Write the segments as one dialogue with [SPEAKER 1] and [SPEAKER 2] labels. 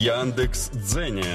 [SPEAKER 1] Яндекс.Дзене.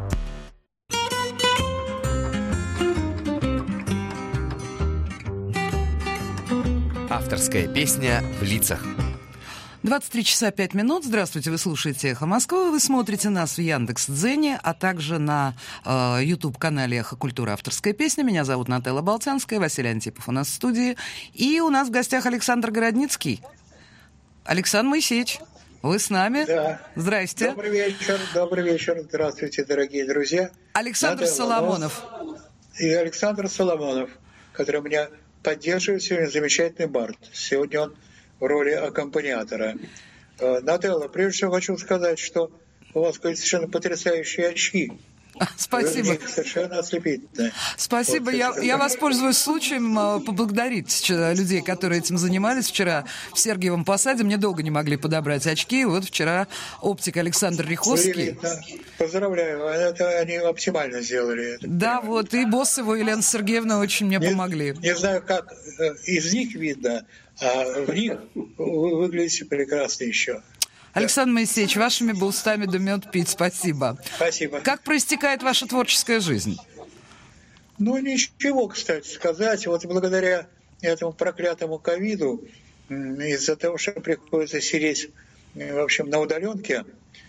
[SPEAKER 2] Авторская песня в лицах.
[SPEAKER 3] 23 часа 5 минут. Здравствуйте, вы слушаете «Эхо Москвы». Вы смотрите нас в Яндекс.Дзене, а также на YouTube-канале «Эхо Культура. Авторская песня». Меня зовут Нателла Болтянская, Василий Антипов у нас в студии. И у нас в гостях Александр Городницкий. Александр Моисеевич, вы с нами?
[SPEAKER 4] Да.
[SPEAKER 3] Здрасте.
[SPEAKER 4] Добрый вечер. Здравствуйте, дорогие друзья.
[SPEAKER 3] Александр Соломонов.
[SPEAKER 4] И Александр Соломонов, который меня поддерживает сегодня, замечательный бард. Сегодня он в роли аккомпаниатора. Нателла, прежде всего хочу сказать, что у вас совершенно потрясающие очки.
[SPEAKER 3] Спасибо.
[SPEAKER 4] Совершенно ослепительно.
[SPEAKER 3] Спасибо.
[SPEAKER 4] Вот,
[SPEAKER 3] я воспользуюсь случаем поблагодарить людей, которые этим занимались. Вчера в Сергиевом Посаде мне долго не могли подобрать очки. Вот вчера оптик Александр Риховский.
[SPEAKER 4] Поздравляю, это они оптимально сделали.
[SPEAKER 3] Да, вот, и босс его Елена Сергеевна очень мне помогли.
[SPEAKER 4] Не знаю, как из них видно, а в них вы выглядите прекрасно еще.
[SPEAKER 3] Александр Моисеевич, вашими бы устами да мед пить, спасибо.
[SPEAKER 4] Спасибо.
[SPEAKER 3] Как проистекает ваша творческая жизнь?
[SPEAKER 4] Ну, ничего, кстати сказать. Вот благодаря этому проклятому ковиду, из-за того, что приходится сидеть, в общем, на удаленке,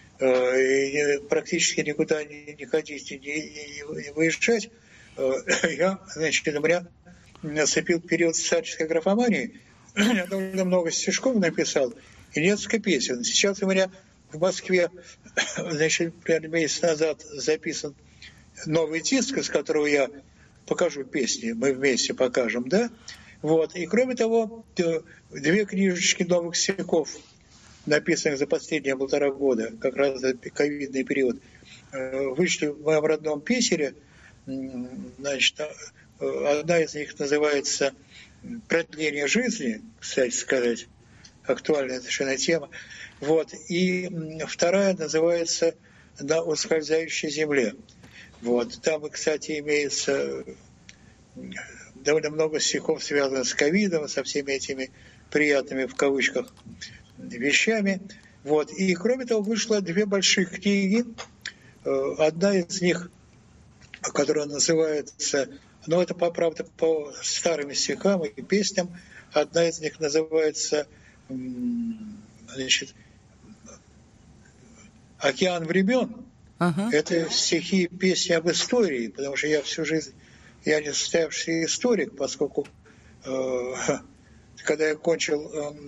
[SPEAKER 4] и практически никуда не ходить и не выезжать, я, значит, у меня наступил период социальной графомании. Я довольно много стишков написал и несколько песен. Сейчас у меня в Москве, значит, примерно месяц назад записан новый диск, из которого я покажу песни, мы вместе покажем, да? Вот. И кроме того, 2 книжечки новых стихов, написанных за последние 1,5 года, как раз за ковидный период, вышли в моем родном Питере. Значит, одна из них называется «Продление жизни», кстати сказать, актуальная совершенно тема. Вот. И вторая называется «На ускользающей земле». Вот. Там, кстати, имеется довольно много стихов, связанных с ковидом, со всеми этими приятными, в кавычках, вещами. Вот. И, кроме того, вышло 2 больших книги. Одна из них, которая называется, ну, это, правда, по старым стихам и песням, одна из них называется, значит, «Океан времен». Это стихи и песни об истории, потому что я всю жизнь, я не состоявшийся историк, поскольку когда я кончил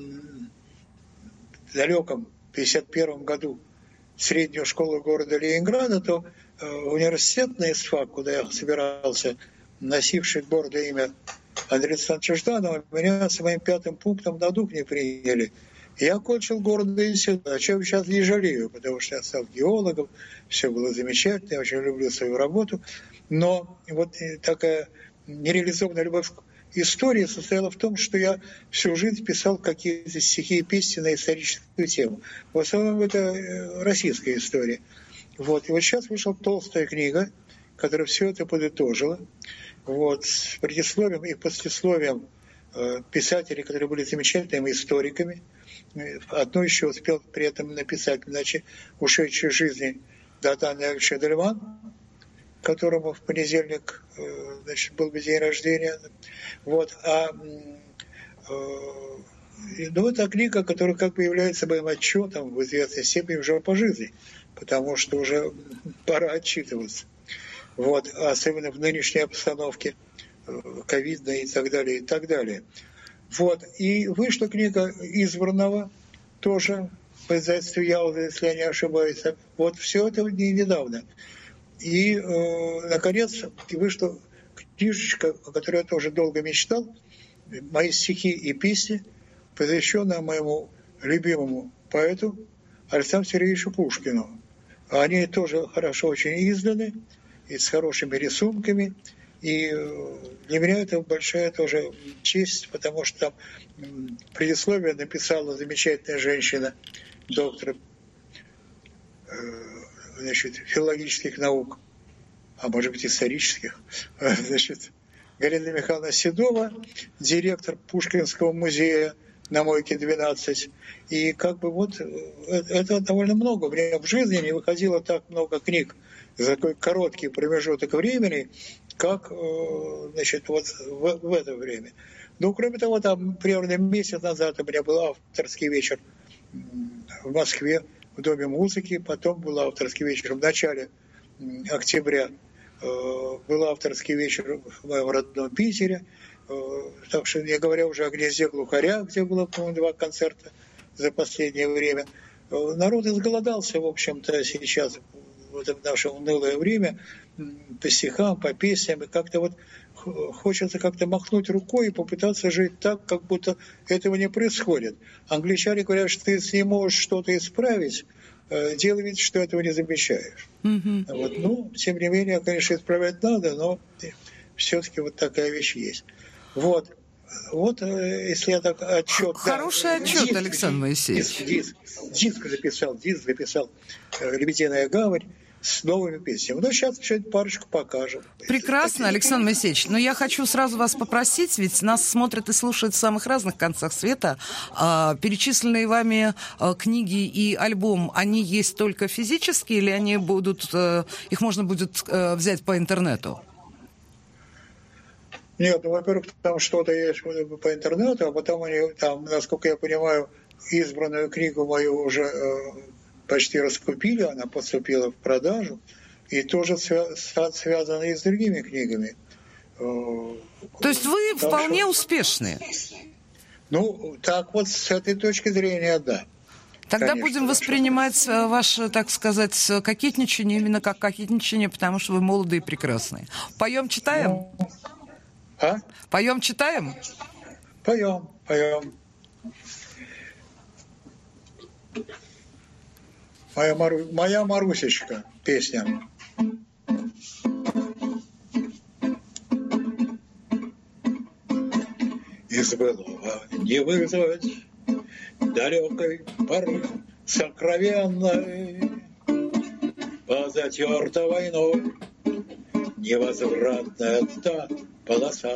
[SPEAKER 4] в далеком 1951 году среднюю школу города Ленинграда, то университет на ИСФАК, куда я собирался, носивший гордое имя Андрея Александровича Жданова, меня с моим 5-м пунктом на дух не приняли. Я кончил гордый институт, о чем сейчас не жалею, потому что я стал геологом, все было замечательно, я очень люблю свою работу. Но вот такая нереализованная любовь к истории состояла в том, что я всю жизнь писал какие-то стихи и песни на историческую тему. В основном это российская история. Вот. И вот сейчас вышла толстая книга, которая все это подытожила. Вот, с предисловием и послесловием писателей, которые были замечательными историками. Одну еще успел при этом написать, иначе ушедшей жизни Датан Яковлевич Дельман, которому в понедельник, значит, был день рождения. Вот, ну, это книга, которая как бы является моим отчетом в известной степени уже по жизни, потому что уже пора отчитываться. Вот, особенно в нынешней обстановке ковидной и так далее, и так далее. Вот, и вышла книга Избранного, тоже в издательстве Ялда, если я не ошибаюсь. Вот все это недавно. И, наконец, вышла книжечка, о которой я тоже долго мечтал, мои стихи и песни, посвященные моему любимому поэту Александру Сергеевичу Пушкину. Они тоже хорошо очень изданы, и с хорошими рисунками. И для меня это большая тоже честь, потому что там предисловие написала замечательная женщина, доктор, значит, филологических наук, а может быть исторических, значит, Галина Михайловна Седова, директор Пушкинского музея на мойке 12. И как бы вот это довольно много. У меня в жизни не выходило так много книг за такой короткий промежуток времени, как, значит, вот в это время. Ну, кроме того, там примерно месяц назад у меня был авторский вечер в Москве в Доме музыки, потом был авторский вечер в начале октября, был авторский вечер в моем родном Питере, так что не говоря уже о «Гнезде глухаря», где было, по-моему, 2 концерта за последнее время. Народ изголодался, в общем-то, сейчас, в это наше унылое время, по стихам, по песням, и как-то вот хочется как-то махнуть рукой и попытаться жить так, как будто этого не происходит. Англичане говорят, что ты, если не можешь что-то исправить, делай вид, что этого не замечаешь. Mm-hmm. Вот. Ну, тем не менее, конечно, исправлять надо, но все-таки вот такая вещь есть. Вот, если я так отчет...
[SPEAKER 3] Хороший отчет, Александр Моисеевич.
[SPEAKER 4] Диск записал «Лебединая гавань» с новыми песнями. Ну, сейчас еще парочку покажем.
[SPEAKER 3] Прекрасно, Александр Моисеевич. Но я хочу сразу вас попросить, ведь нас смотрят и слушают в самых разных концах света. Перечисленные вами книги и альбом, они есть только физически или они будут, их можно будет взять по интернету?
[SPEAKER 4] Нет, ну, во-первых, там что-то есть по интернету, а потом они там, насколько я понимаю, избранную книгу мою уже почти раскупили, она поступила в продажу, и тоже связана и с другими книгами.
[SPEAKER 3] То есть вы так вполне успешны?
[SPEAKER 4] Ну, так вот, с этой точки зрения, да.
[SPEAKER 3] Тогда конечно, будем воспринимать ваше, так сказать, кокетничание именно как кокетничание, потому что вы молоды и прекрасны. Поем, читаем?
[SPEAKER 4] А?
[SPEAKER 3] Поем, читаем?
[SPEAKER 4] Поем. Моя Марусечка, песня. Из былого не вызвать далекой поры сокровенной, позатерта войной невозвратная та полоса.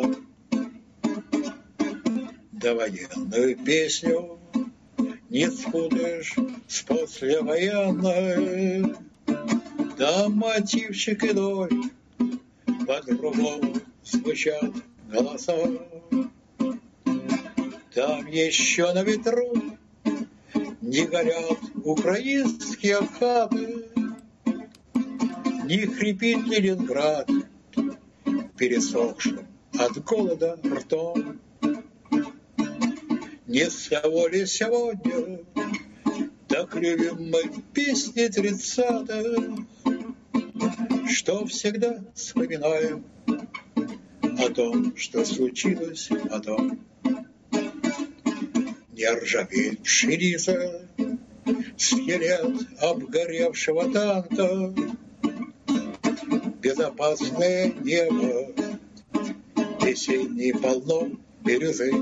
[SPEAKER 4] Довоенную песню не спутаешь с послевоенной, там мотивчик иной, по-другому звучат голоса. Там еще на ветру не горят украинские хаты, не хрипит Ленинград пересохшим от голода ртом. Не с того ли сегодня так любим мы песни 30-х, что всегда вспоминаем о том, что случилось потом. Не ржавеет пшеница, скелет обгоревшего танка, безопасное небо, весенний полно бирюзы.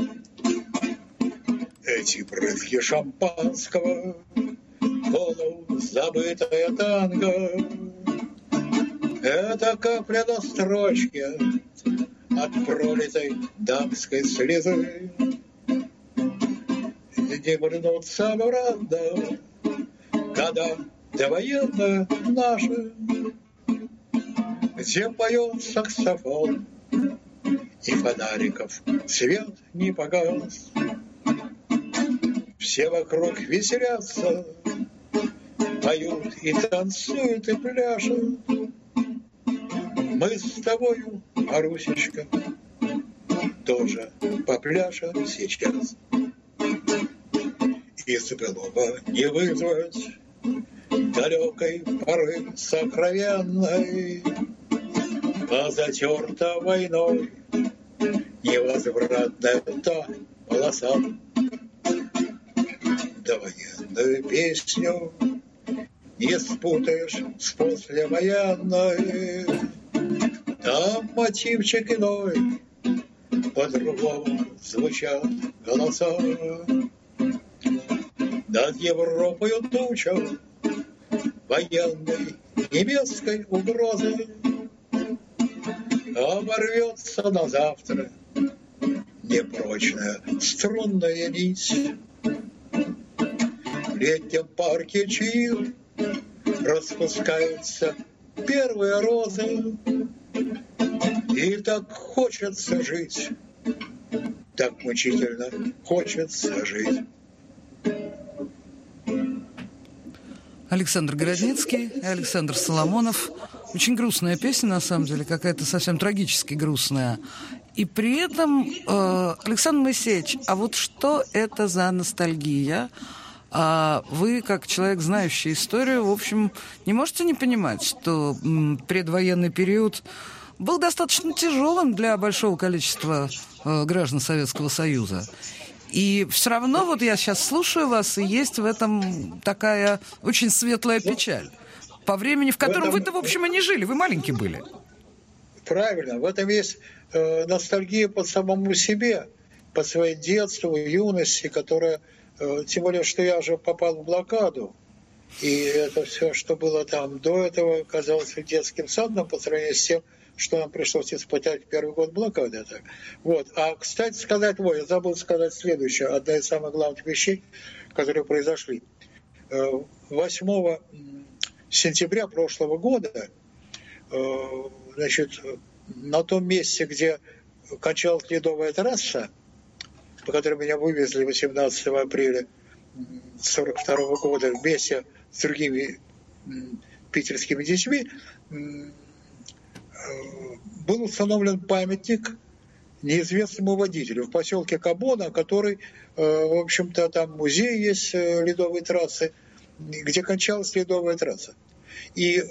[SPEAKER 4] Эти брызги шампанского, полузабытая танго, это капля на строчке от пролитой дамской слезы. Не вернуться обратно, когда довоенная наша, где поет саксофон, и фонариков свет не погас. Все вокруг веселятся, поют и танцуют и пляшут. Мы с тобою, Марусечка, тоже попляшем сейчас. Из былого не вызвать далекой поры сокровенной, позатерта войной невозвратная та полоса. Довоенную песню не спутаешь с послевоенной, там мотивчик иной, по-другому звучат голоса. Над Европою туча военной немецкой угрозы оборвется на завтра непрочная струнная нить. В летнем парке чаил распускаются первые розы, и так хочется жить, так мучительно хочется жить.
[SPEAKER 3] Александр Городницкий и Александр Соломонов. Очень грустная песня, на самом деле, какая-то совсем трагически грустная. И при этом, Александр Моисеевич, а вот что это за ностальгия? Вы, как человек, знающий историю, в общем, не можете не понимать, что предвоенный период был достаточно тяжелым для большого количества граждан Советского Союза. И все равно, вот я сейчас слушаю вас, и есть в этом такая очень светлая печаль. По времени, в котором вы-то, в общем, и не жили, вы маленькие были.
[SPEAKER 4] Правильно, в этом есть ностальгия по самому себе, по своей детству, юности, которая, тем более, что я уже попал в блокаду, и это все, что было там до этого, казалось детским садом по сравнению с тем, что нам пришлось испытать в первый год блокады. Вот. А, кстати сказать, я забыл сказать следующее, одна из самых главных вещей, которые произошли. 8 сентября прошлого года, значит, на том месте, где кончалась ледовая трасса, по которой меня вывезли 18 апреля 1942 года вместе с другими питерскими детьми, был установлен памятник неизвестному водителю в поселке Кабона, который, в общем-то, там музей есть ледовой трассы, где кончалась ледовая трасса. И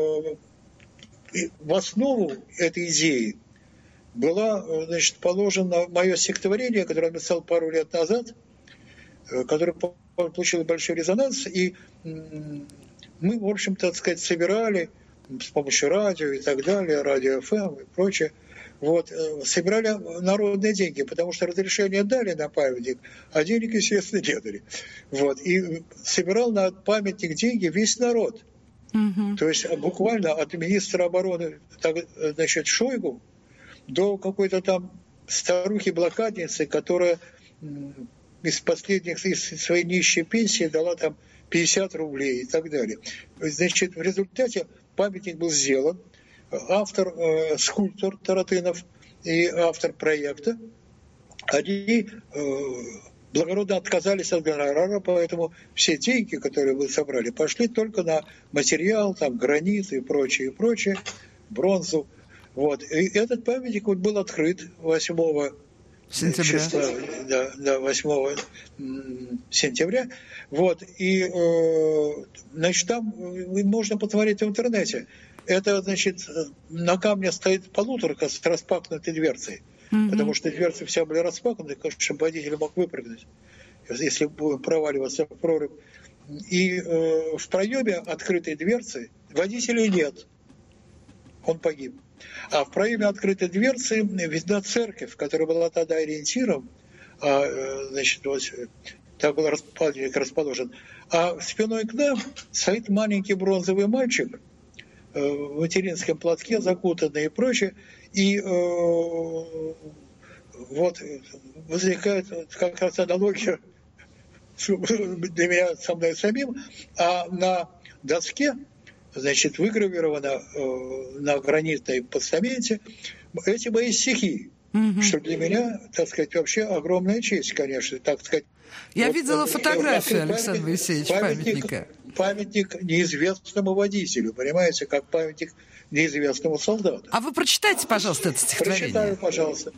[SPEAKER 4] в основу этой идеи было, значит, положено мое стихотворение, которое я написал пару лет назад, которое получило большой резонанс, и мы, в общем-то, так сказать, собирали с помощью радио и так далее, радио ФМ и прочее, собирали народные деньги, потому что разрешение дали на памятник, а денег, естественно, не дали. И собирал на памятник деньги весь народ. То есть буквально от министра обороны, значит, Шойгу до какой-то там старухи-блокадницы, которая из своей нищей пенсии дала там 50 рублей и так далее. Значит, в результате памятник был сделан. Автор, скульптор Таратынов и автор проекта, они благородно отказались от гонорара, поэтому все деньги, которые мы собрали, пошли только на материал, там, гранит и прочее, бронзу. И этот памятник был открыт 8
[SPEAKER 3] сентября.
[SPEAKER 4] Числа, 8 сентября. И, значит, там можно посмотреть в интернете. Это, значит, на камне стоит полуторка с распахнутой дверцей. Потому что дверцы все были распахнуты, чтобы водитель мог выпрыгнуть, если будем проваливаться в прорубь. И в проеме открытой дверцы водителя нет. Он погиб. А в проеме открытой дверцы видна церковь, которая была тогда ориентиром. Значит, так был памятник расположен. А спиной к нам стоит маленький бронзовый мальчик в материнском платке, закутанный и прочее. И возникает как раз аналогия для меня со мной самим, а на доске, значит, выгравировано на гранитной постаменте эти мои стихи, что для меня, так сказать, вообще огромная честь, конечно, так сказать.
[SPEAKER 3] Я видела фотографию, Александр Моисеевич, памятника.
[SPEAKER 4] Памятник неизвестному водителю, понимаете, как памятник неизвестному солдату.
[SPEAKER 3] А вы прочитайте, пожалуйста, это стихотворение.
[SPEAKER 4] Прочитаю, пожалуйста.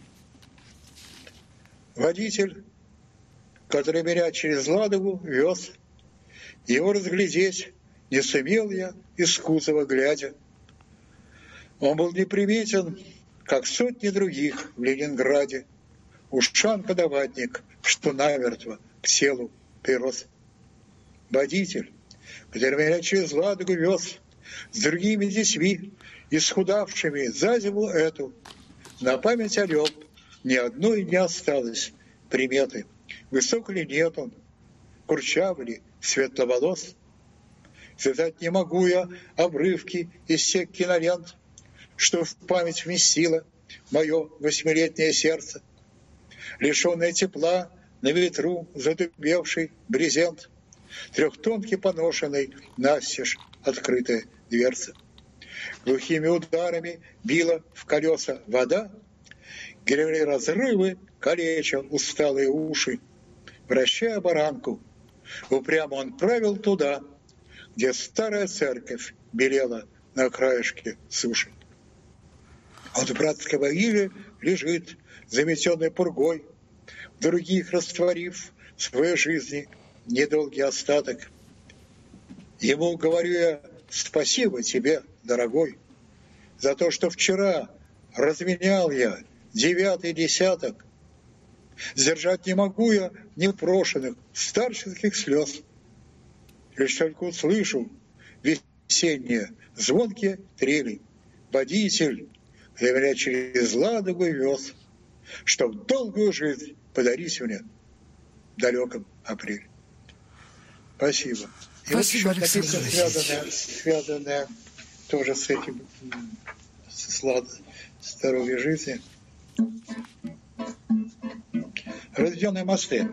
[SPEAKER 4] Водитель, который меня через Ладогу вез, его разглядеть не сумел я из кузова глядя. Он был неприметен, как сотни других в Ленинграде. Ушан-подаватник, что намертво к телу прирос. Водитель, который меня через Ладогу вез, с другими детьми, исхудавшими за зиму эту, на память о нем ни одной не осталось приметы. Высок ли нет он, курчав ли, светловолос. Связать не могу я обрывки из тех кинолент, что в память вместило мое 8-летнее сердце. Лишенный тепла, на ветру задубевший брезент, трехтонки поношенной, настежь открытая дверца. Глухими ударами била в колеса вода, гремели разрывы, калеча усталые уши. Вращая баранку, упрямо он правил туда, где старая церковь белела на краешке суши. Он в братской могиле лежит, заметенный пургой, в других растворив в своей жизни недолгий остаток. Ему говорю я: спасибо тебе, дорогой, за то, что вчера разменял я 9-й десяток. Сдержать не могу я непрошенных старческих слез. Лишь только услышу весенние звонкие трели. Водитель для меня через Ладогу вез, чтоб долгую жизнь подарить мне в далеком апреле. Спасибо. И
[SPEAKER 3] Спасибо,
[SPEAKER 4] вот еще
[SPEAKER 3] Александр
[SPEAKER 4] написано, связанное тоже с этим, с здоровьем жизни. Разведенные мосты.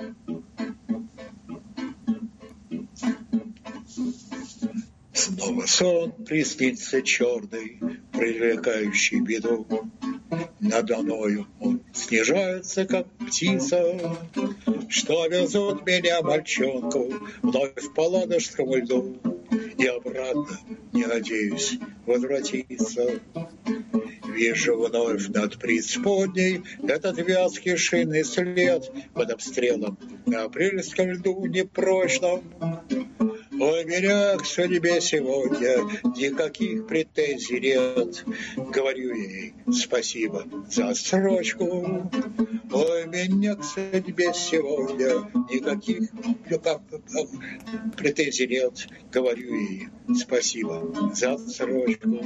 [SPEAKER 4] Снова сон приснится черный, привлекающий беду. Надо мною он снижается, как птица, что везут меня, мальчонку, вновь по ладожскому льду, и обратно не надеюсь возвратиться. Вижу вновь над преисподней этот вязкий шинный след под обстрелом на апрельском льду непрочном. Ой, меня к судьбе сегодня никаких претензий нет. Говорю ей спасибо за отсрочку. Ой, меня к судьбе сегодня никаких претензий нет. Говорю ей спасибо за отсрочку.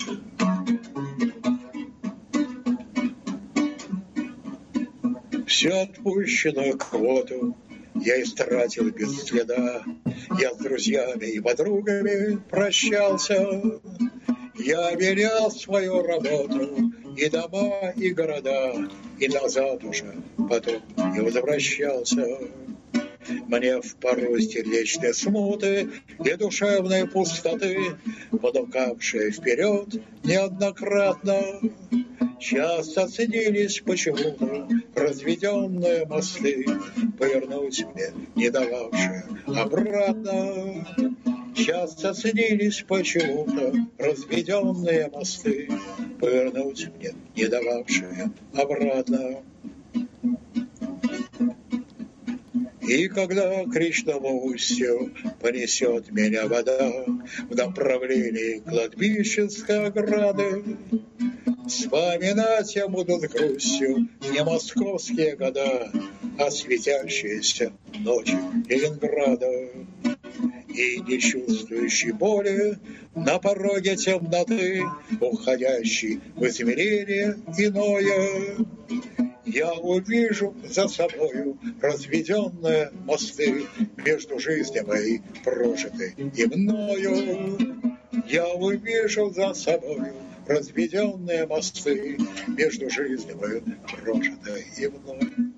[SPEAKER 4] Всю отпущенную квоту я истратил без следа. Я с друзьями и подругами прощался. Я менял свою работу, и дома, и города, и назад уже потом не возвращался. Мне в пору сердечной смуты и душевной пустоты, понукавшие вперед неоднократно, часто ценились почему-то разведенные мосты, повернуть мне не дававшие обратно. Часто ценились почему-то разведенные мосты, повернуть мне не дававшие обратно. И когда к речному устью понесет меня вода в направлении кладбищенской ограды, вспоминать я буду с грустью не московские года, а светящиеся ночи Ленинграда. И не чувствующий боли на пороге темноты, уходящий в измерение иное, я увижу за собою разведенные мосты между жизнью моей прожитой и мною. Я увижу за собою разведенные мосты между жизнью моей прожитой и мною.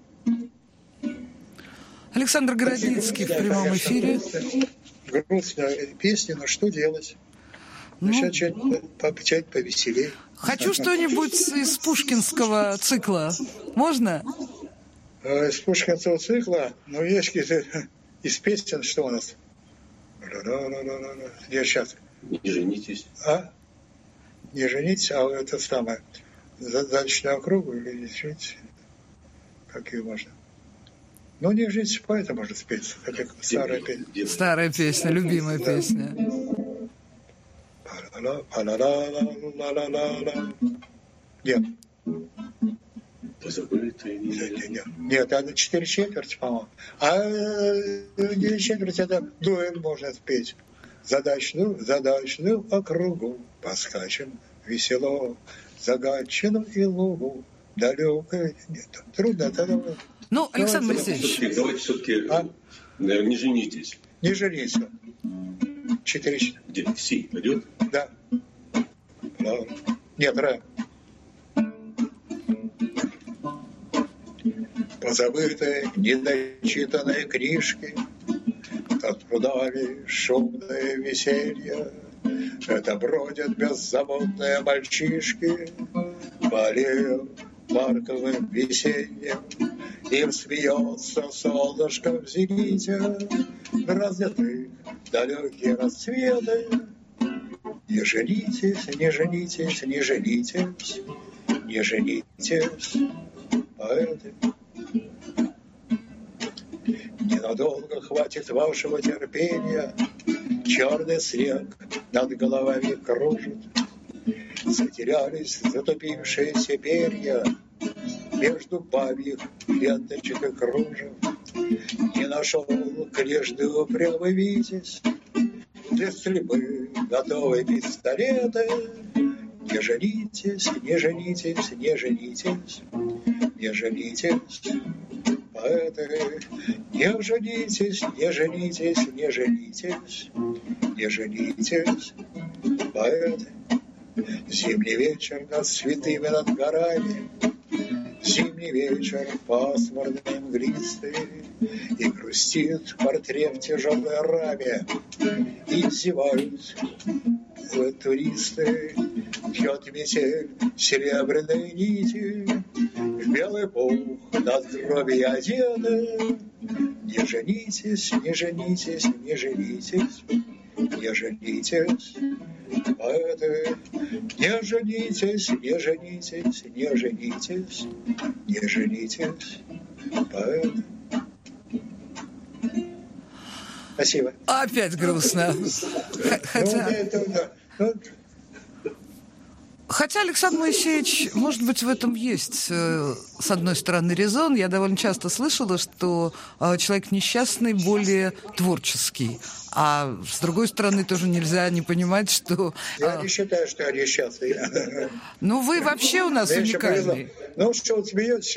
[SPEAKER 3] Александр Городицкий в прямом эфире.
[SPEAKER 4] Грустная песня, но что делать? Начать повеселее.
[SPEAKER 3] Хочу что-нибудь из пушкинского цикла. Можно?
[SPEAKER 4] Из пушкинского цикла, ну, есть какие-то из песен, что у нас? Где сейчас?
[SPEAKER 1] Не женитесь.
[SPEAKER 4] А? Не женитесь, а это самое. Задачную округу или не женитесь? Какие можно? Ну, не женитесь, поэта можно спеть. Это старая песня.
[SPEAKER 3] Старая песня, любимая песня.
[SPEAKER 4] Нет.
[SPEAKER 1] Позабытые.
[SPEAKER 4] Нет, это 4/4, по-моему. А 9/4 это дуэль можно спеть. Задачную округу поскачем весело, загадчину и лугу далекой. Нет, трудно это.
[SPEAKER 3] Ну, Александр Моисеевич.
[SPEAKER 1] Давайте все-таки не женитесь.
[SPEAKER 4] Не женись. 4/4.
[SPEAKER 1] Где? Си пойдет?
[SPEAKER 4] Да. Нет, ре. позабытые, недочитанные книжки, над прудами шумное веселье. Это бродят беззаботные мальчишки по аллеям парковым весенним. Им смеется солнышко в зените, разлиты далекие рассветы. Не женитесь, не женитесь, не женитесь, не женитесь, поэты. Ненадолго хватит вашего терпения, черный снег над головами кружит. Затерялись затупившиеся перья между бабьих ленточек и кружев. Не нашел клешды упрямый витязь, для стрельбы готовы пистолеты. Не женитесь, не женитесь, не женитесь, не женитесь, поэты. Не женитесь, не женитесь, не женитесь, не женитесь, поэты. Зимний вечер над святыми над горами, зимний вечер пасмурный мглистый, и грустит портрет в тяжелой раме, и зевают туристы. Бьет метель серебряные нити, в белый пух надгробия одеты. Не женитесь, не женитесь, не женитесь, не женитесь, поэты. Не женитесь, не женитесь, не женитесь, не женитесь, поэты. Спасибо.
[SPEAKER 3] Опять грустно. Хотя, Александр Моисеевич, может быть, в этом есть, с одной стороны, резон. Я довольно часто слышала, что человек несчастный более творческий. А с другой стороны, тоже нельзя не понимать, что...
[SPEAKER 4] Я не считаю, что я несчастный.
[SPEAKER 3] Ну, вы вообще у нас уникальный.
[SPEAKER 4] Ну, что вы смеетесь?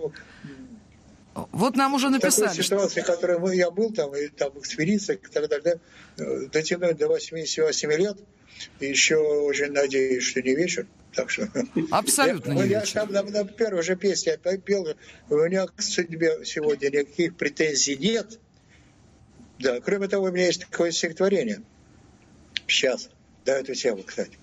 [SPEAKER 3] Вот нам уже написали.
[SPEAKER 4] В такой ситуации, в которой я был, там, и там экспедиция, и так далее, дотянуть до 88 лет, и еще очень надеюсь, что не вечер. Так что...
[SPEAKER 3] Абсолютно не вечер.
[SPEAKER 4] Я там на первой же песне пел, у меня к судьбе сегодня никаких претензий нет. Да, кроме того, у меня есть такое стихотворение. Сейчас, да, эту тему, кстати.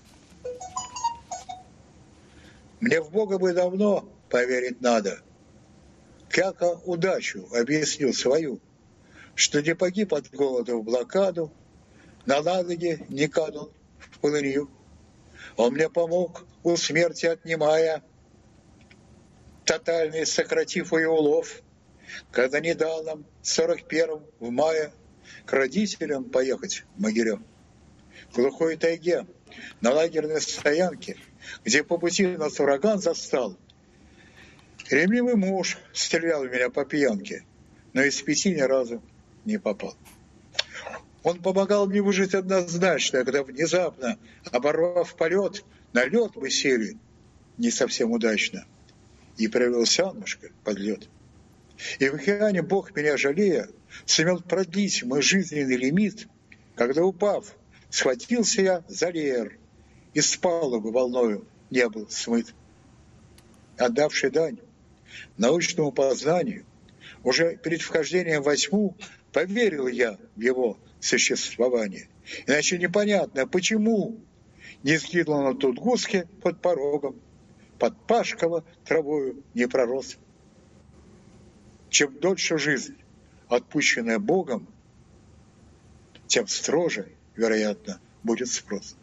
[SPEAKER 4] Мне в Бога бы давно поверить надо. Как удачу объяснил свою, что не погиб от голода в блокаду, на ноги не канул в полынью. Он мне помог, у смерти отнимая, тотальный сократив ее улов, когда не дал нам 41-м в мае к родителям поехать в Могилев. В глухой тайге, на лагерной стоянке, где по пути нас ураган застал, ревнивый муж стрелял в меня по пьянке, но из 5 ни разу не попал. Он помогал мне выжить однозначно, когда внезапно, оборвав полет, на лед мы сели не совсем удачно, и провелся немножко под лед. И в океане Бог, меня жалея, сумел продлить мой жизненный лимит, когда, упав, схватился я за леер, и с палубы волною не был смыт. Отдавший дань научному познанию, уже перед вхождением во тьму поверил я в его существование. Иначе непонятно, почему не сгинул на тут гуске под порогом, под Пашково травою не пророс. Чем дольше жизнь, отпущенная Богом, тем строже, вероятно, будет спрос.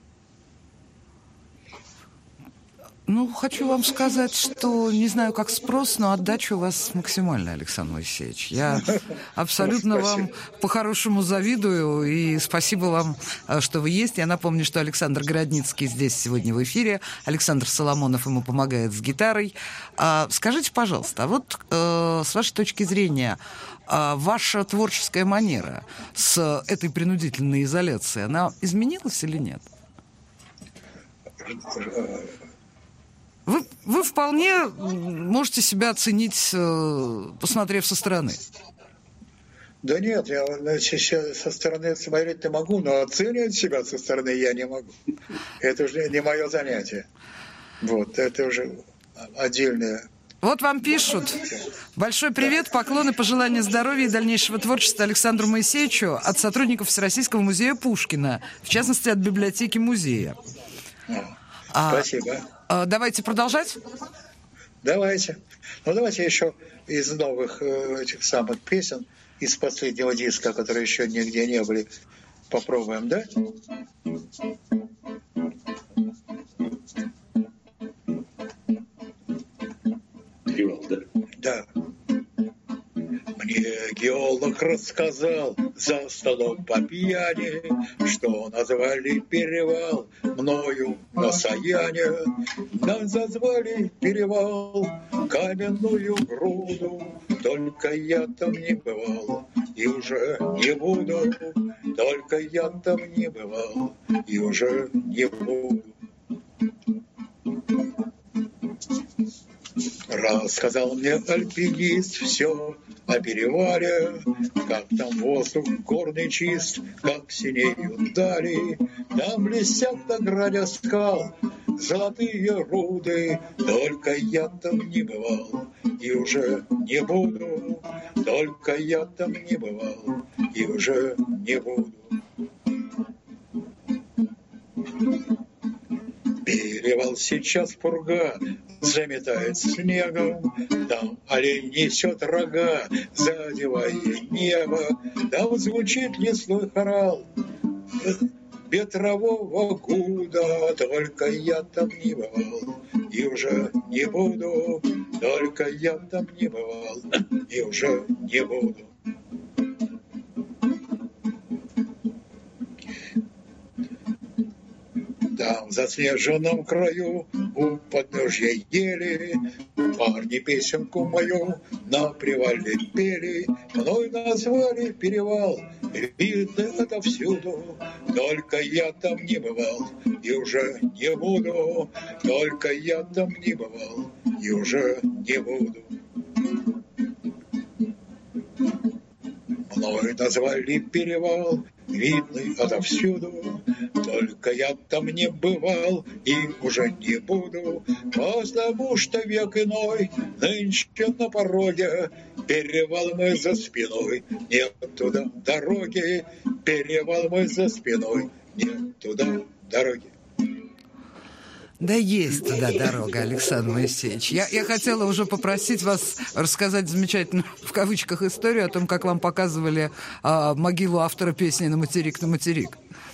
[SPEAKER 3] Ну, хочу вам сказать, что не знаю, как спрос, но отдача у вас максимальная, Александр Моисеевич. Я абсолютно вам по-хорошему завидую, и спасибо вам, что вы есть. Я напомню, что Александр Городницкий здесь сегодня в эфире, Александр Соломонов ему помогает с гитарой. Скажите, пожалуйста, а вот с вашей точки зрения, ваша творческая манера с этой принудительной изоляцией, она изменилась или нет? Вы вполне можете себя оценить, посмотрев со стороны.
[SPEAKER 4] Да нет, я со стороны смотреть-то могу, но оценивать себя со стороны я не могу. Это уже не мое занятие. Вот, это уже отдельная
[SPEAKER 3] Вот вам пишут. Большой привет, поклоны, пожелания здоровья и дальнейшего творчества Александру Моисеевичу от сотрудников Всероссийского музея Пушкина, в частности, от библиотеки музея.
[SPEAKER 4] Спасибо.
[SPEAKER 3] Давайте продолжать.
[SPEAKER 4] Давайте. Ну, давайте еще из новых этих самых песен, из последнего диска, которые еще нигде не были, попробуем, да?
[SPEAKER 1] Перевал, да?
[SPEAKER 4] Да. Мне геолог рассказал за столом по пьяни, что назвали перевал мною на Саяне. Назвали перевал каменную груду, только я там не бывал и уже не буду. Только я там не бывал и уже не буду. Рассказал мне альпинист все о перевале, как там воздух горный чист, как синеют дали. Там блестят на граде скал золотые руды, только я там не бывал и уже не буду. Только я там не бывал и уже не буду. Перевал сейчас пурга заметает снегом, там олень несет рога, задевая небо, там звучит лесной хорал ветрового гуда. Только я там не бывал и уже не буду. Только я там не бывал и уже не буду. Там, в заснеженном краю, у подножья ели, парни песенку мою на привале пели. Мной назвали перевал, видно это всюду. Только я там не бывал и уже не буду. Только я там не бывал и уже не буду. Мной назвали перевал, видный отовсюду. Только я там не бывал и уже не буду, потому что век иной нынче на пороге. Перевал мой за спиной, нет туда дороги. Перевал мой за спиной, нет туда дороги.
[SPEAKER 3] Да есть туда дорога, Александр Моисеевич. Я хотела уже попросить вас рассказать замечательную, в кавычках, историю о том, как вам показывали могилу автора песни «На материк, на материк».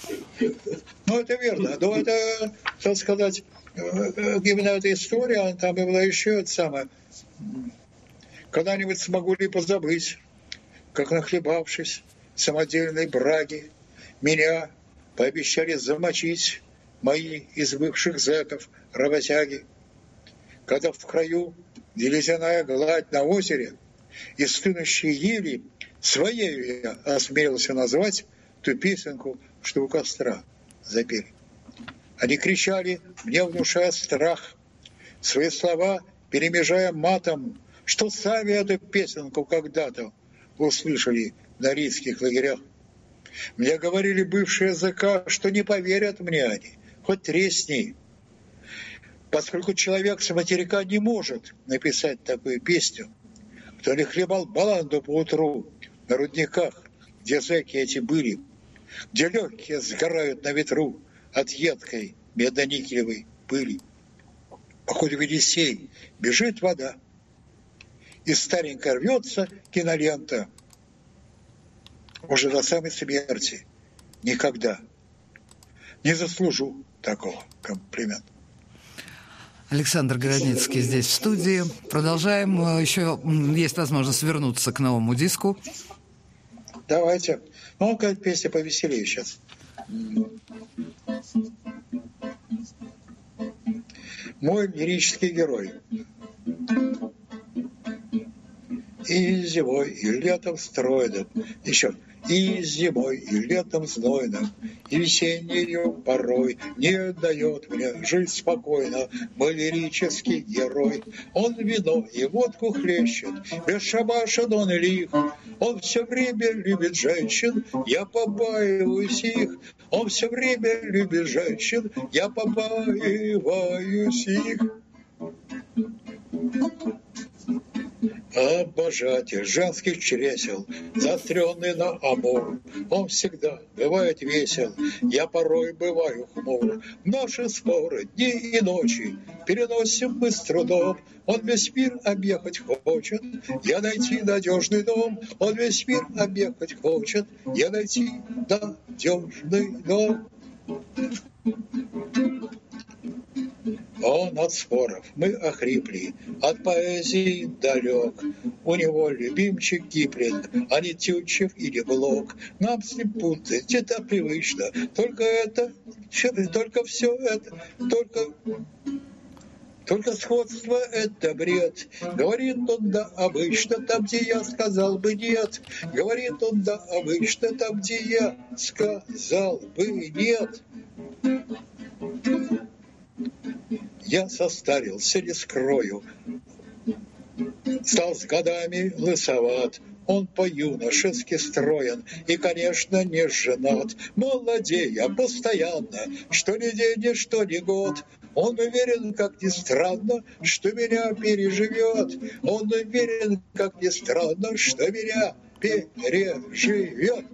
[SPEAKER 4] Ну, это верно. Но это, так сказать, именно эта история, там и была еще это самое. Когда-нибудь смогу ли позабыть, как, нахлебавшись самодельной браги, меня пообещали замочить мои из бывших зэков работяги. Когда в краю, где ледяная гладь на озере, и стынущие ели, своею я осмелился назвать ту песенку, что у костра запели. Они кричали, мне внушая страх, свои слова перемежая матом, что сами эту песенку когда-то услышали в норильских лагерях. Мне говорили бывшие языка, что не поверят мне они, хоть тресни, поскольку человек с материка не может написать такую песню. Кто не хлебал баланду поутру на рудниках, где зэки эти были, где легкие сгорают на ветру от едкой медно-никелевой пыли. По ходу Елисей бежит вода, и старенько рвется кинолента. Уже до самой смерти никогда не заслужу такого комплимента.
[SPEAKER 3] Александр Городницкий здесь в студии. Продолжаем. Еще есть возможность вернуться к новому диску.
[SPEAKER 4] Давайте. Ну, какая песня повеселее сейчас. Мой лирический герой. И зимой, и летом стройным. Еще. И зимой, и летом знойным, и весеннею порой не дает мне жить спокойно мой лирический герой. Он вино и водку хлещет, бесшабашен он и лих. Он все время любит женщин, я побаиваюсь их. Он все время любит женщин, я побаиваюсь их. Обожатель женских чресел, заостренный на амур, он всегда бывает весел, я порой бываю хмур. Наши споры, дни и ночи, переносим мы с трудом. Он весь мир объехать хочет, я найти надежный дом. Он весь мир объехать хочет, я найти надежный дом. Он от споров, мы охрипли, от поэзии далек. У него любимчик Киплинг, а не Тютчев или Блок. Нам с ним путать это привычно, только все это, только сходство — это бред. Говорит он, да, обычно, там, где я сказал бы нет. Говорит он, да, обычно, там, где я сказал бы нет. Я состарился, не скрою, стал с годами лысоват. Он по-юношески строен и, конечно, не женат. Молодея постоянно, что ни день, ни что ни год. Он уверен, как ни странно, что меня переживет. Он уверен, как ни странно, что меня переживет.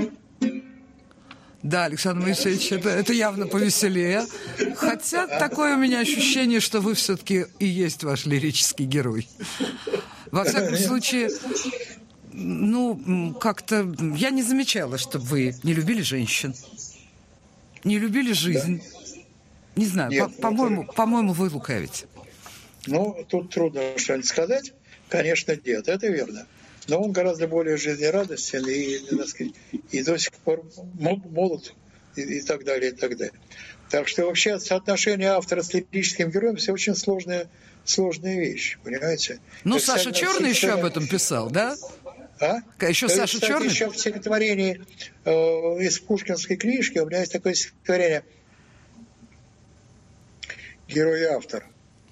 [SPEAKER 3] Да, Александр Моисеевич, это явно повеселее. Хотя такое у меня ощущение, что вы все-таки и есть ваш лирический герой. Во всяком случае, как-то я не замечала, чтобы вы не любили женщин, не любили жизнь. Не знаю,
[SPEAKER 4] Нет,
[SPEAKER 3] по-моему, вы лукавите.
[SPEAKER 4] Тут трудно что-нибудь сказать. Конечно, нет, это верно. Но он гораздо более жизнерадостен и, так сказать, и до сих пор молод и так далее, и так далее. Так что вообще соотношение автора с лирическим героем — все очень сложная вещь, понимаете?
[SPEAKER 3] Саша Черный еще об этом писал, да?
[SPEAKER 4] А?
[SPEAKER 3] Еще Саша Черный?
[SPEAKER 4] Еще в стихотворении из пушкинской книжки у меня есть такое стихотворение «Герой и автор».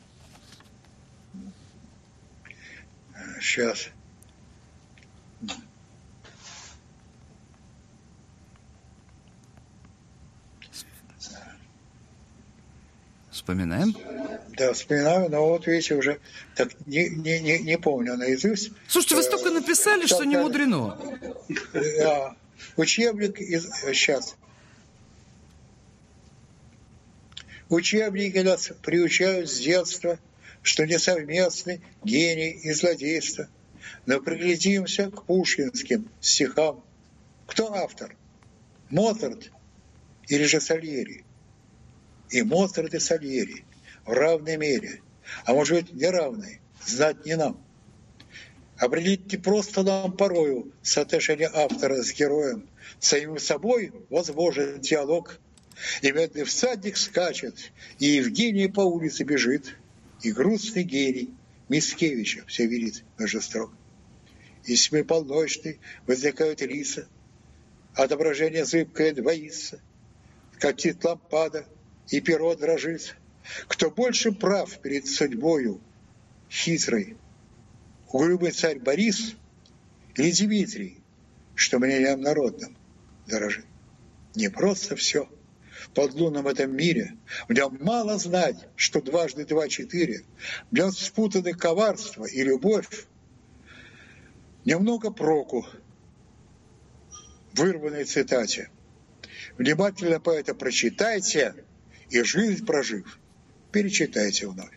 [SPEAKER 4] Сейчас.
[SPEAKER 3] Вспоминаем?
[SPEAKER 4] Да, вспоминаю, но вот видите, уже так не помню наизусть.
[SPEAKER 3] Слушайте, вы столько написали, что не мудрено.
[SPEAKER 4] Учебник сейчас. Учебники нас приучают с детства, что не совместны гений и злодейство. Но приглядимся к пушкинским стихам. Кто автор? Моцарт или же Сальери? И Моцарт, и Сальери в равной мере, а может быть неравной, знать не нам. Определить не просто нам порою соотношение автора с героем. С самим собой возможен диалог. И медный всадник скачет, и Евгений по улице бежит, и грустный гений Мицкевича все видит между строк. Из тьмы полночной возникают лица, отображение зыбкое двоится, коптит лампада, и перо дрожит. Кто больше прав перед судьбою хитрой, угрюмый царь Борис или Дмитрий, что мнением народным дорожит? Не просто все. В подлунном этом мире в нем мало знать, что дважды два — четыре. В нем спутаны коварство и любовь. Немного проку в вырванной цитате. Внимательно поэта прочитайте, и жизнь прожив, перечитайте вновь.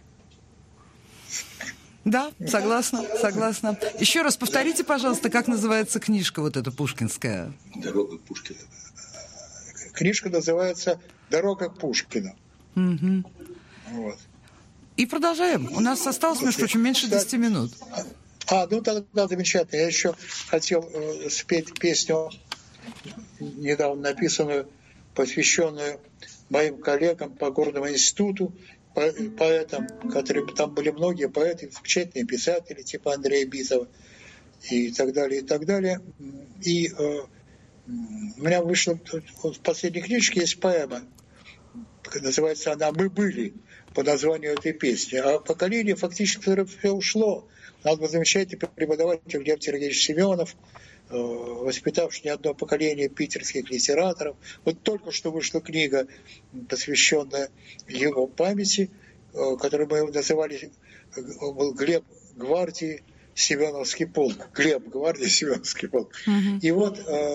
[SPEAKER 3] Да, согласна. Еще раз повторите, пожалуйста, как называется книжка вот эта пушкинская?
[SPEAKER 1] «Дорога к Пушкину».
[SPEAKER 4] Книжка называется «Дорога к Пушкину».
[SPEAKER 3] Угу.
[SPEAKER 4] Вот.
[SPEAKER 3] И продолжаем. У нас осталось, между прочим, меньше 10 минут.
[SPEAKER 4] Тогда замечательно. Я еще хотел спеть песню, недавно написанную, посвященную моим коллегам по Горному институту, поэтам, которые там были многие поэты, замечательные писатели, типа Андрея Бизова и так далее, и так далее. И у меня вышла в последней книжке есть поэма, называется она «Мы были», по названию этой песни. А поколение фактически все ушло. Надо замечательный преподаватель Лев Сергеевич Семенов, воспитавший не одно поколение питерских литераторов. Вот только что вышла книга, посвященная его памяти, которую мы называли, был Глеб Гвардии, Семеновский полк, Глеб, гвардия, Семеновский полк. И вот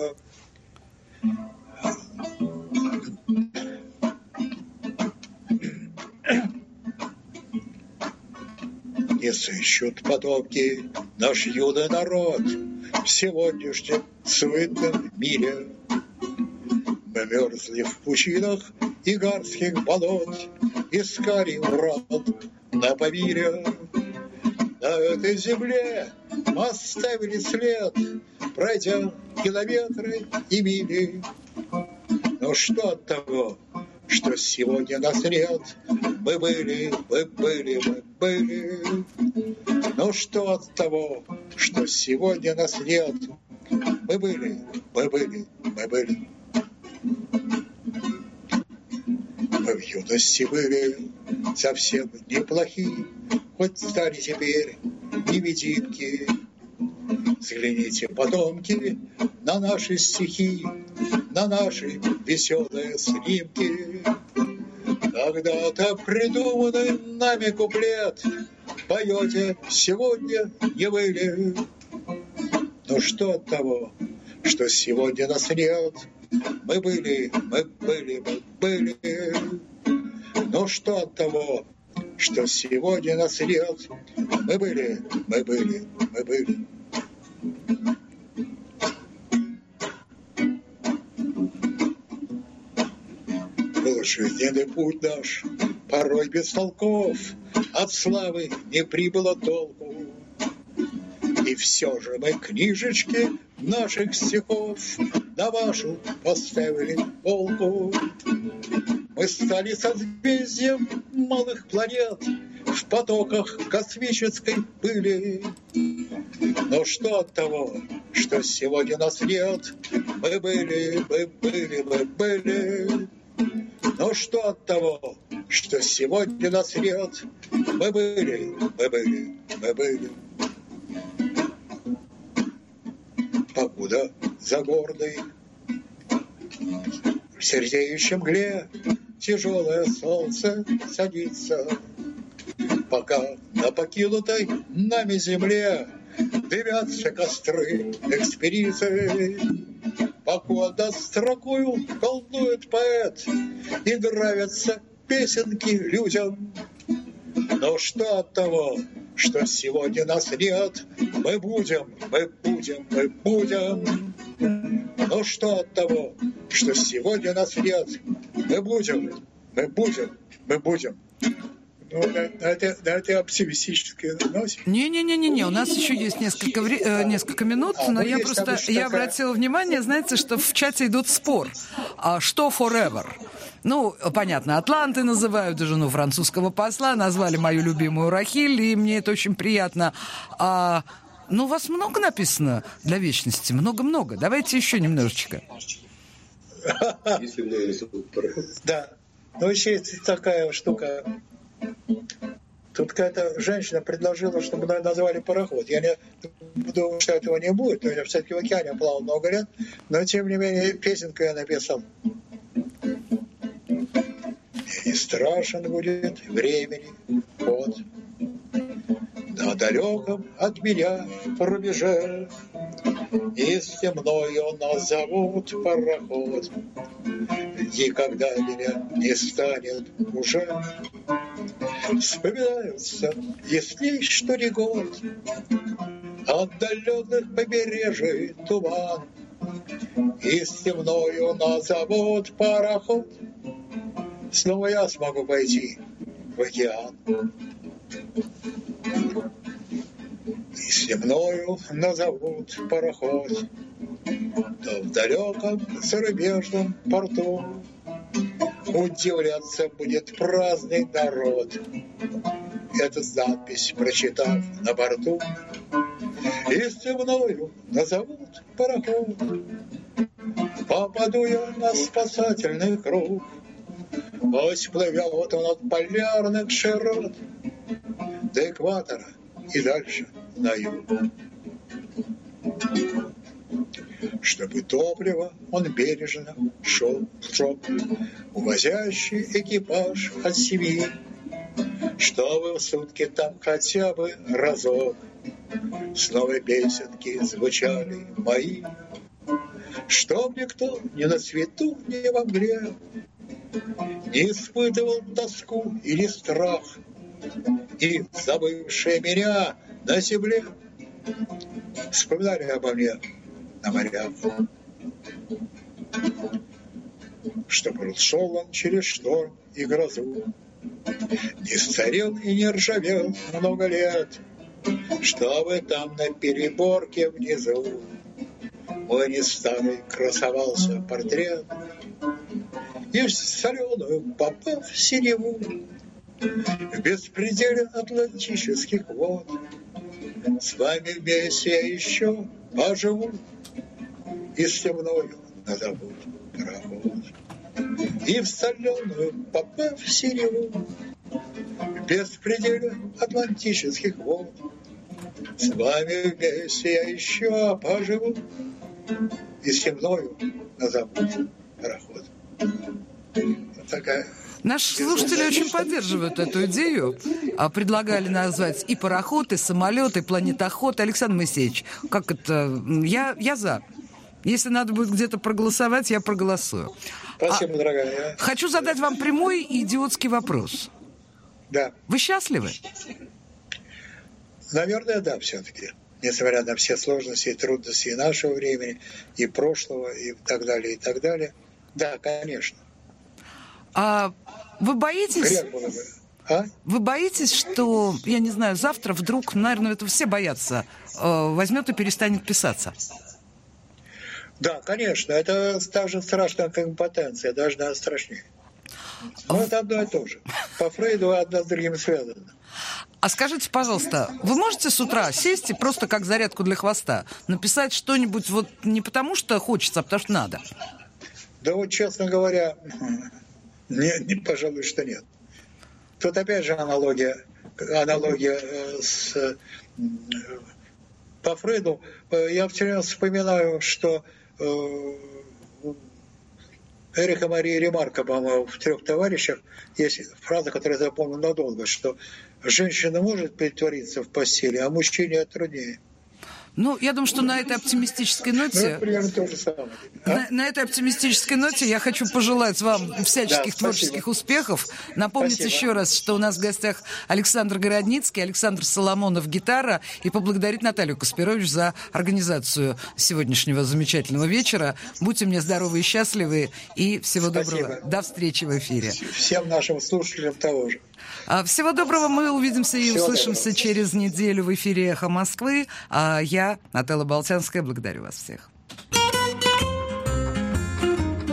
[SPEAKER 4] не сыщут потомки наш юный народ в сегодняшнем суетном мире. Мы мерзли в пучинах игарских болот, искали уран на Памире. На этой земле мы оставили след, пройдя километры и мили. Но что от того, что сегодня нас нет? Мы были. Но что от того, что сегодня нас нет? Мы были. Мы в юности были совсем неплохие, хоть стали теперь невидимки. Взгляните, потомки, на наши стихи, на наши веселые снимки. Когда-то придуманный нами куплет поете сегодня не вы ли? Но что от того, что сегодня нас нет? Мы были. Но что от того, что сегодня нас нет? Мы были. Был жизненный путь наш, порой без толков, от славы не прибыло толку. И все же мы книжечки наших стихов на вашу поставили полку. Мы стали созвездием малых планет в потоках космической пыли. Но что от того, что сегодня нас нет? Мы были. Но что от того, что сегодня нас нет? Мы были. Покуда за гордой в сердеющем мгле тяжелое солнце садится, пока на покинутой нами земле дымятся костры экспедиции. Покуда строкою колдует поэт и нравятся песенки людям. Но что от того, что сегодня нас нет? Мы будем. Но что от того, что сегодня нас нет? Мы будем. Ну, это оптимистическое носе.
[SPEAKER 3] Не. У нас еще есть несколько минут, но я обратила внимание, знаете, что в чате идут спор. А что forever? Ну, понятно, атланты называют жену французского посла, назвали мою любимую Рахиль, и мне это очень приятно. Ну, у вас много написано для вечности? Много-много. Давайте еще немножечко.
[SPEAKER 4] Да. Ну, еще есть такая штука. Тут какая-то женщина предложила, чтобы назвали пароход. Я не думаю, что этого не будет. Я все-таки в океане плавал много лет. Но, тем не менее, песенку я написал. И страшен будет времени ход на далеком от меня рубеже. Если мною назовут пароход, никогда меня не станет уже. Вспоминаются, если что не год, отдаленных побережий туман. Если мною назовут пароход, снова я смогу пойти в океан. Если мною назовут пароход, то в далеком зарубежном порту удивляться будет праздный народ. Эту надпись прочитав на борту. Если мною назовут пароход, попаду я на спасательный круг. Пусть плывет он от полярных широт до экватора и дальше на юг. Чтобы топливо он бережно шел в троп, увозящий экипаж от семьи, чтобы в сутки там хотя бы разок снова песенки звучали мои, чтоб никто ни на свету, ни во мгле не испытывал тоску или страх, и забывшие меня на земле вспоминали обо мне на морях. Чтобы шел он через шторм и грозу, не старел и не ржавел много лет, чтобы там на переборке внизу мой не старый красовался портрет. И в соленую попав в синеву, в беспределе атлантических вод, с вами вместе я еще поживу и с темною назовут пароход. И в соленую попав в синеву, в беспределе атлантических вод, с вами вместе я еще поживу и с темною назовут пароход. Вот такая.
[SPEAKER 3] Наши слушатели очень поддерживают эту идею. Предлагали назвать и пароход, и самолет, и планетоход. Александр Моисеевич, как это? Я за. Если надо будет где-то проголосовать, я проголосую.
[SPEAKER 4] Спасибо, дорогая.
[SPEAKER 3] Хочу задать вам прямой и идиотский вопрос.
[SPEAKER 4] Да.
[SPEAKER 3] Вы счастливы?
[SPEAKER 4] Наверное, да, все-таки. Несмотря на все сложности и трудности и нашего времени, и прошлого, и так далее, и так далее. Да, конечно.
[SPEAKER 3] Вы боитесь?
[SPEAKER 4] Грех было бы.
[SPEAKER 3] Вы боитесь, что, я не знаю, завтра вдруг, наверное, это все боятся, возьмет и перестанет писаться?
[SPEAKER 4] Да, конечно. Это так же страшно, как импотенция, даже наверное, страшнее. Но это одно и то же. По Фрейду одно с другим связано.
[SPEAKER 3] А скажите, пожалуйста, вы можете с утра сесть и просто как зарядку для хвоста написать что-нибудь вот не потому, что хочется, а потому что надо?
[SPEAKER 4] Да вот, честно говоря, пожалуй, что нет. Тут опять же аналогия с... По Фрейду я все время вспоминаю, что Эриха Мария Ремарка, по-моему, в «Трех товарищах» есть фраза, которую я запомнил надолго, что женщина может притвориться в постели, а мужчине это труднее.
[SPEAKER 3] Ну, я думаю, что на этой оптимистической ноте...
[SPEAKER 4] примерно то же самое.
[SPEAKER 3] На этой оптимистической ноте я хочу пожелать вам всяческих творческих успехов. Напомнить еще раз, что у нас в гостях Александр Городницкий, Александр Соломонов, гитара, и поблагодарить Наталью Каспирович за организацию сегодняшнего замечательного вечера. Будьте мне здоровы и счастливы, и всего доброго. До встречи в эфире.
[SPEAKER 4] Всем нашим слушателям того же.
[SPEAKER 3] Всего доброго, мы увидимся и услышимся через неделю в эфире «Эхо Москвы». А я, Нателла Болтянская, благодарю вас всех.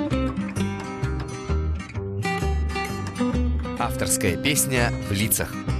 [SPEAKER 2] Авторская песня в лицах.